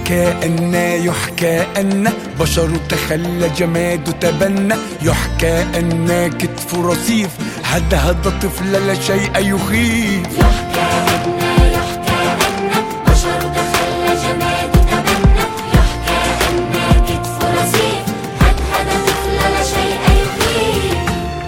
يحكى أن بشر تخلى جماد تبنى، يحكى أن كتف رصيف هدهد طفل لا شيء يخيف. يحكى أن بشر تخلى جماد تبنى، يحكى أن كتف رصيف هدهد طفل لا شيء يخيف.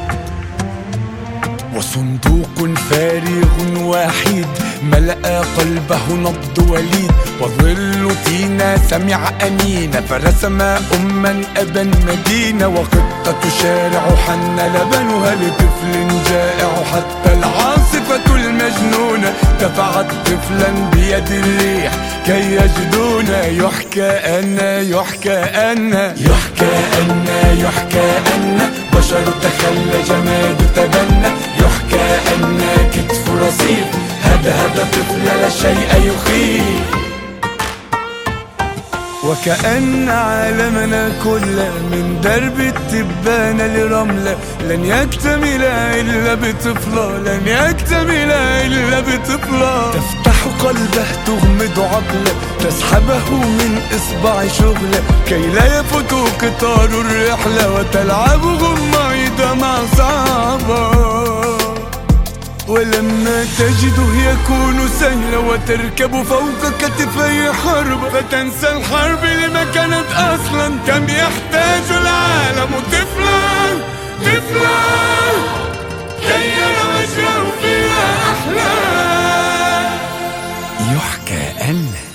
وصندوق فارغ وحيد ملأ قلبه نبض وليد، وظل طينا سمع أنين فرسم أما أبا مدينة، وقطة شارع حن لبنها لطفل جائع، حتى العاصفة المجنونة دفعت طفلا بيد الريح كي يجدون. يحكى أن بشر تخلى جماد تبنى، يحكى أن كتف رصيف هدهد طفل لا شيء يخيف. وكأن عالمنا كله من درب التبانة لرملة لن يكتمل إلا بطفلة، لن يكتمل إلا بطفلة. تفتح قلبه تغمض عقله تسحبه من إصبع شغله كي لا يفوت قطار الرحلة، وتلعب غميضة مع صعبة. ولما تجده يكون سهلا وتركب فوق كتفي حرب، فتنسى الحرب لما كانت أصلا. كم يحتاج العالم طفلا كي يرى وجهه فيها أحلام. يحكى أن